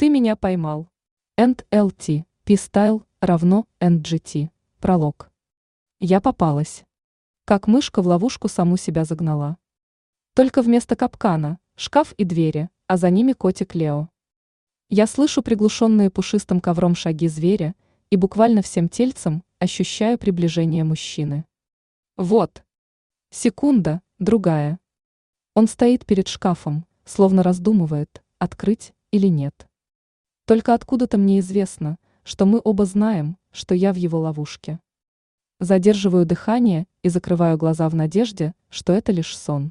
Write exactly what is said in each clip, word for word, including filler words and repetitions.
Ты меня поймал. энд эл ти, P-Style равно эн джи ти. Пролог. Я попалась. Как мышка в ловушку саму себя загнала. Только вместо капкана – шкаф и двери, а за ними котик Лео. Я слышу приглушенные пушистым ковром шаги зверя и буквально всем тельцем ощущаю приближение мужчины. Вот. Секунда, другая. Он стоит перед шкафом, словно раздумывает, открыть или нет. Только откуда-то мне известно, что мы оба знаем, что я в его ловушке. Задерживаю дыхание и закрываю глаза в надежде, что это лишь сон.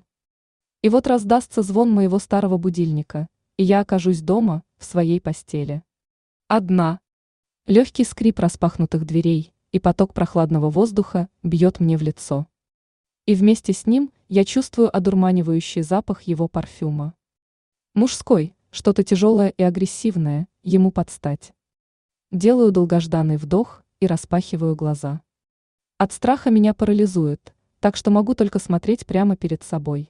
И вот раздастся звон моего старого будильника, и я окажусь дома, в своей постели. Одна. Легкий скрип распахнутых дверей и поток прохладного воздуха бьет мне в лицо. И вместе с ним я чувствую одурманивающий запах его парфюма. Мужской, что-то тяжелое и агрессивное, ему подстать. Делаю долгожданный вдох и распахиваю глаза. От страха меня парализует, так что могу только смотреть прямо перед собой.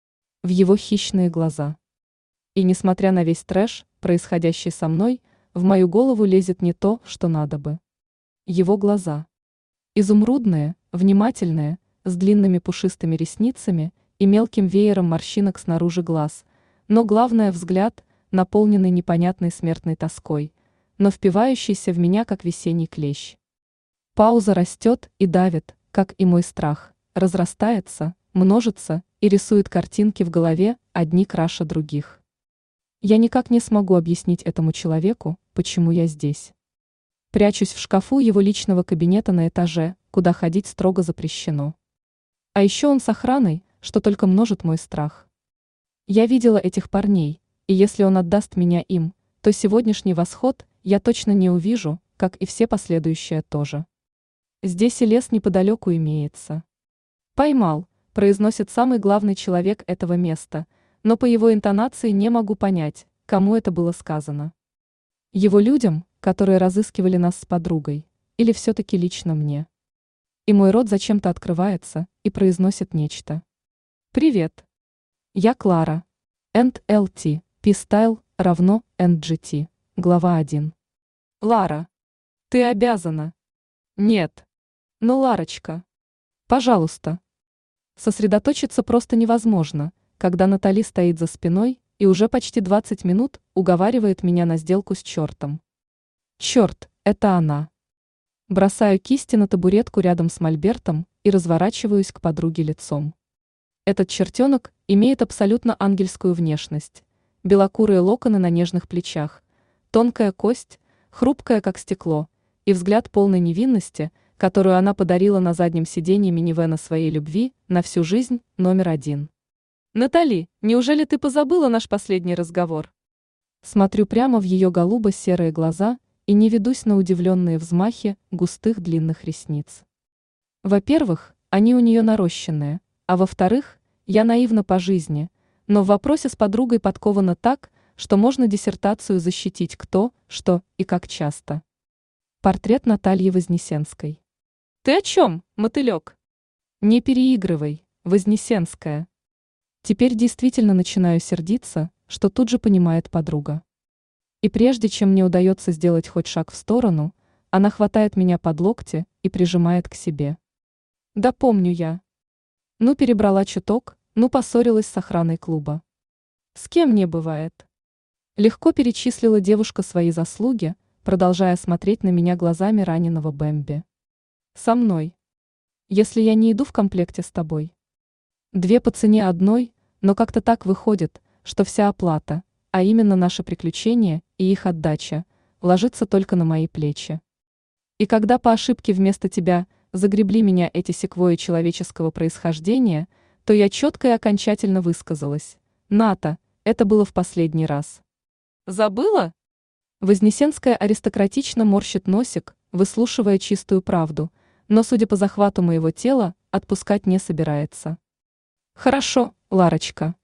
В его хищные глаза. И несмотря на весь трэш, происходящий со мной, в мою голову лезет не то, что надо бы. Его глаза. Изумрудные, внимательные, с длинными пушистыми ресницами и мелким веером морщинок снаружи глаз, но главное взгляд, наполненный непонятной смертной тоской, но впивающийся в меня, как весенний клещ. Пауза растет и давит, как и мой страх, разрастается, множится и рисует картинки в голове, одни краше других. Я никак не смогу объяснить этому человеку, почему я здесь. Прячусь в шкафу его личного кабинета на этаже, куда ходить строго запрещено. А еще он с охраной, что только множит мой страх. Я видела этих парней, и если он отдаст меня им, то сегодняшний восход я точно не увижу, как и все последующие тоже. Здесь и лес неподалеку имеется. «Поймал», произносит самый главный человек этого места, но по его интонации не могу понять, кому это было сказано. Его людям, которые разыскивали нас с подругой, или все-таки лично мне. И мой рот зачем-то открывается и произносит нечто. «Привет. Я Клара. энд эл ти, P-Style равно эн джи ти. Глава один. Лара. Ты обязана. Нет. Но, Ларочка. Пожалуйста». Сосредоточиться просто невозможно, когда Натали стоит за спиной и уже почти двадцать минут уговаривает меня на сделку с чертом. Черт, это она. Бросаю кисти на табуретку рядом с мольбертом и разворачиваюсь к подруге лицом. Этот чертенок имеет абсолютно ангельскую внешность, белокурые локоны на нежных плечах, тонкая кость, хрупкая как стекло, и взгляд полной невинности, которую она подарила на заднем сиденье минивэна своей любви на всю жизнь, номер один. «Натали, неужели ты позабыла наш последний разговор?» Смотрю прямо в ее голубо-серые глаза и не ведусь на удивленные взмахи густых длинных ресниц. Во-первых, они у нее нарощенные, а во-вторых, я наивна по жизни, но в вопросе с подругой подкована так, что можно диссертацию защитить кто, что и как часто. Портрет Натальи Вознесенской. «Ты о чем, мотылек?» «Не переигрывай, Вознесенская». Теперь действительно начинаю сердиться, что тут же понимает подруга. И прежде чем мне удается сделать хоть шаг в сторону, она хватает меня под локти и прижимает к себе. Да помню я. Ну перебрала чуток, ну поссорилась с охраной клуба. С кем не бывает. Легко перечислила девушка свои заслуги, продолжая смотреть на меня глазами раненого Бэмби. Со мной. Если я не иду в комплекте с тобой. Две по цене одной, но как-то так выходит, что вся оплата, а именно наше приключение и их отдача, ложится только на мои плечи. И когда по ошибке вместо тебя загребли меня эти секвойи человеческого происхождения, то я четко и окончательно высказалась. Ната, это было в последний раз. Забыла? Вознесенская аристократично морщит носик, выслушивая чистую правду, но, судя по захвату моего тела, отпускать не собирается. Хорошо, Ларочка.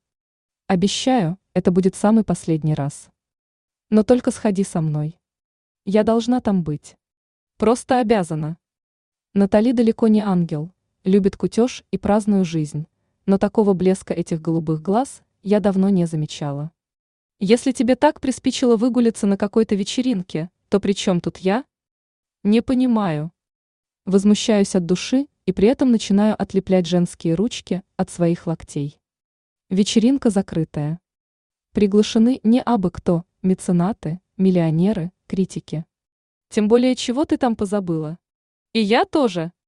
Обещаю, это будет самый последний раз. Но только сходи со мной. Я должна там быть. Просто обязана. Натали далеко не ангел, любит кутеж и праздную жизнь, но такого блеска этих голубых глаз я давно не замечала. Если тебе так приспичило выгуляться на какой-то вечеринке, то при чем тут я? Не понимаю. Возмущаюсь от души и при этом начинаю отлеплять женские ручки от своих локтей. Вечеринка закрытая. Приглашены не абы кто, меценаты, миллионеры, критики. Тем более, чего ты там позабыла? И я тоже.